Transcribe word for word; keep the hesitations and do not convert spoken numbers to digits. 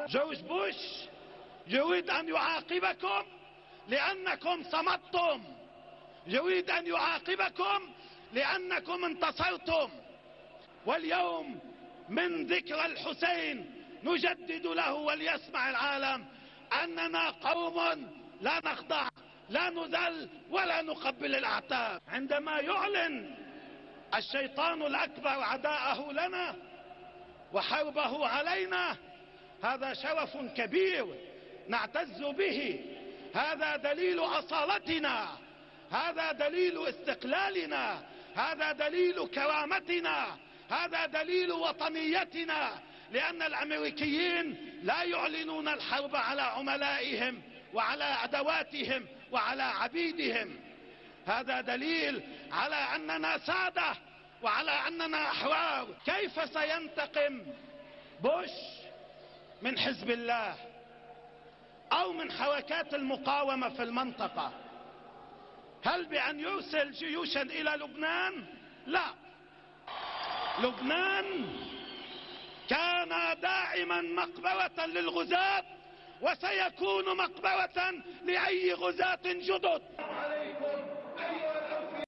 جورج بوش يريد أن يعاقبكم لأنكم صمتم، يريد أن يعاقبكم لأنكم انتصرتم. واليوم من ذكرى الحسين نجدد له وليسمع العالم أننا قوم لا نخضع، لا نذل ولا نقبل الأعتاب. عندما يعلن الشيطان الأكبر عداءه لنا وحربه علينا، هذا شرف كبير نعتز به، هذا دليل أصالتنا، هذا دليل استقلالنا، هذا دليل كرامتنا، هذا دليل وطنيتنا. لأن الأمريكيين لا يعلنون الحرب على عملائهم وعلى أدواتهم وعلى عبيدهم. هذا دليل على أننا سادة وعلى أننا أحرار. كيف سينتقم بوش من حزب الله أو من حركات المقاومة في المنطقة؟ هل بأن يرسل جيوشا إلى لبنان؟ لا. لبنان كان دائما مقبرة للغزاة وسيكون مقبرة لأي غزاة جدد.